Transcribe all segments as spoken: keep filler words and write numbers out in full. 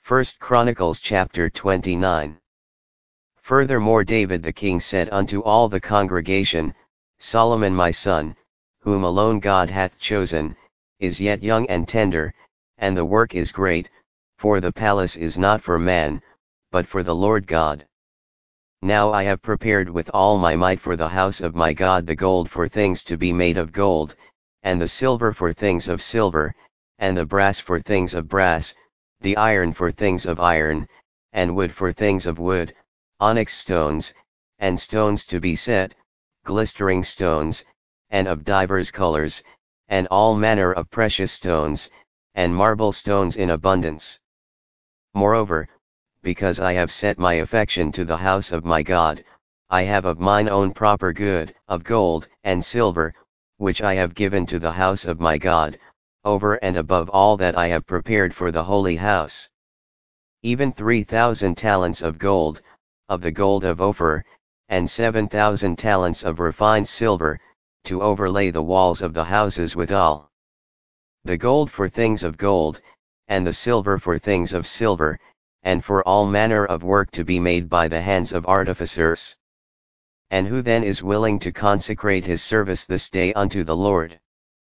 First Chronicles chapter twenty-nine. Furthermore David the king said unto all the congregation, Solomon my son, whom alone God hath chosen, is yet young and tender, and the work is great, for the palace is not for man, but for the Lord God. Now I have prepared with all my might for the house of my God the gold for things to be made of gold, and the silver for things of silver, and the brass for things of brass, the iron for things of iron, and wood for things of wood, onyx stones, and stones to be set, glistering stones, and of divers colors, and all manner of precious stones, and marble stones in abundance. Moreover, because I have set my affection to the house of my God, I have of mine own proper good, of gold and silver, which I have given to the house of my God, over and above all that I have prepared for the holy house. Even three thousand talents of gold, of the gold of Ophir, and seven thousand talents of refined silver, to overlay the walls of the houses withal. The gold for things of gold, and the silver for things of silver, and for all manner of work to be made by the hands of artificers. And who then is willing to consecrate his service this day unto the Lord?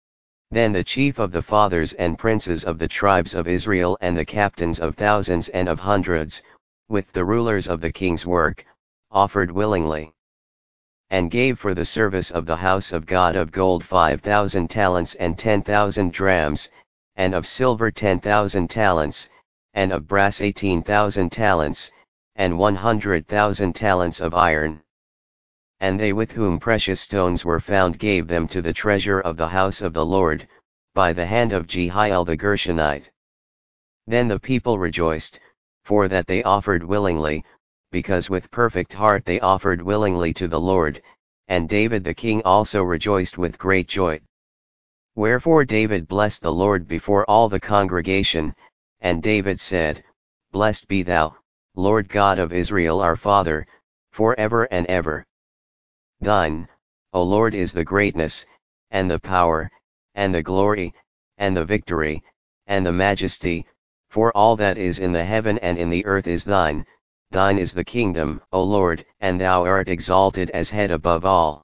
Then the chief of the fathers and princes of the tribes of Israel and the captains of thousands and of hundreds, with the rulers of the king's work, offered willingly. And gave for the service of the house of God of gold five thousand talents and ten thousand drams, and of silver ten thousand talents, and of brass eighteen thousand talents, and one hundred thousand talents of iron. And they with whom precious stones were found gave them to the treasure of the house of the Lord, by the hand of Jehiel the Gershonite. Then the people rejoiced, for that they offered willingly, because with perfect heart they offered willingly to the Lord, and David the king also rejoiced with great joy. Wherefore David blessed the Lord before all the congregation, and David said, Blessed be thou, Lord God of Israel our Father, for ever and ever. Thine, O Lord, is the greatness, and the power, and the glory, and the victory, and the majesty, for all that is in the heaven and in the earth is thine. Thine is the kingdom, O Lord, and thou art exalted as head above all.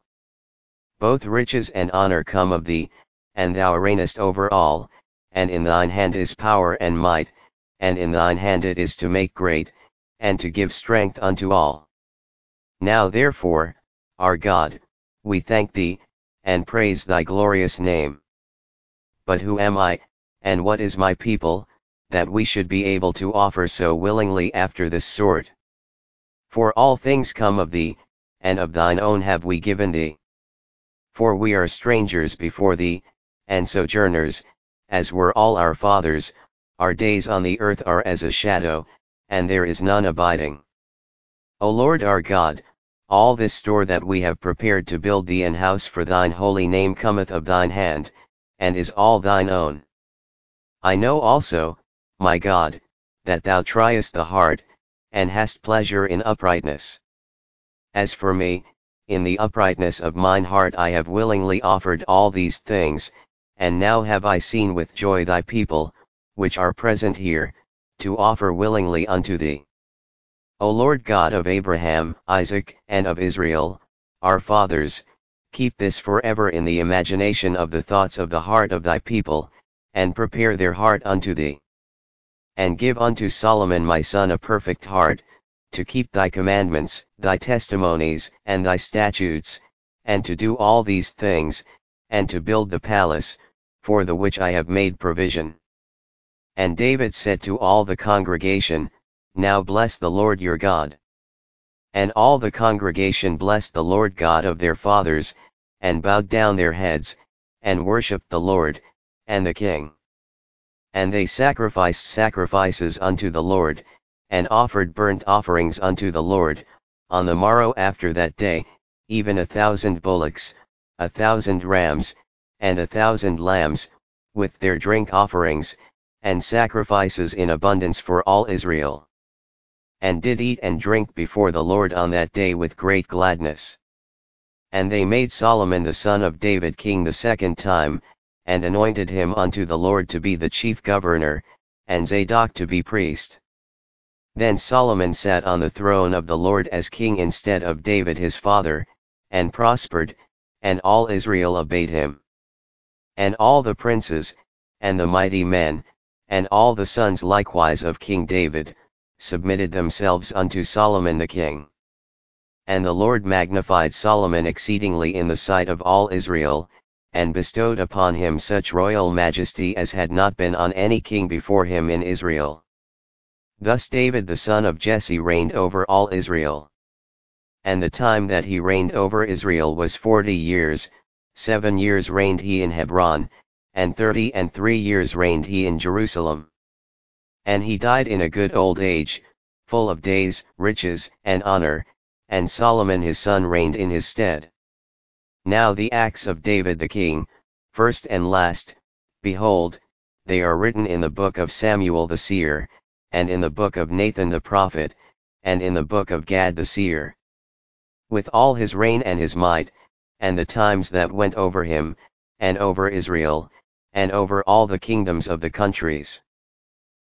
Both riches and honor come of thee, and thou reignest over all, and in thine hand is power and might, and in thine hand it is to make great, and to give strength unto all. Now therefore, our God, we thank thee, and praise thy glorious name. But who am I, and what is my people, that we should be able to offer so willingly after this sort? For all things come of thee, and of thine own have we given thee. For we are strangers before thee, and sojourners, as were all our fathers. Our days on the earth are as a shadow, and there is none abiding. O Lord our God, all this store that we have prepared to build thee an house for thine holy name cometh of thine hand, and is all thine own. I know also, my God, that thou triest the heart, and hast pleasure in uprightness. As for me, in the uprightness of mine heart I have willingly offered all these things, and now have I seen with joy thy people, which are present here, to offer willingly unto thee. O Lord God of Abraham, Isaac, and of Israel, our fathers, keep this forever in the imagination of the thoughts of the heart of thy people, and prepare their heart unto thee. And give unto Solomon my son a perfect heart, to keep thy commandments, thy testimonies, and thy statutes, and to do all these things, and to build the palace, for the which I have made provision. And David said to all the congregation, Now bless the Lord your God. And all the congregation blessed the Lord God of their fathers, and bowed down their heads, and worshipped the Lord, and the king. And they sacrificed sacrifices unto the Lord, and offered burnt offerings unto the Lord, on the morrow after that day, even a thousand bullocks, a thousand rams, and a thousand lambs, with their drink offerings, and sacrifices in abundance for all Israel. And did eat and drink before the Lord on that day with great gladness. And they made Solomon the son of David king the second time, and anointed him unto the Lord to be the chief governor, and Zadok to be priest. Then Solomon sat on the throne of the Lord as king instead of David his father, and prospered, and all Israel obeyed him. And all the princes, and the mighty men, and all the sons likewise of King David, submitted themselves unto Solomon the king. And the Lord magnified Solomon exceedingly in the sight of all Israel, and bestowed upon him such royal majesty as had not been on any king before him in Israel. Thus David the son of Jesse reigned over all Israel. And the time that he reigned over Israel was forty years, seven years reigned he in Hebron, and thirty and three years reigned he in Jerusalem. And he died in a good old age, full of days, riches, and honor, and Solomon his son reigned in his stead. Now the acts of David the king, first and last, behold, they are written in the book of Samuel the seer, and in the book of Nathan the prophet, and in the book of Gad the seer. With all his reign and his might, and the times that went over him, and over Israel, and over all the kingdoms of the countries.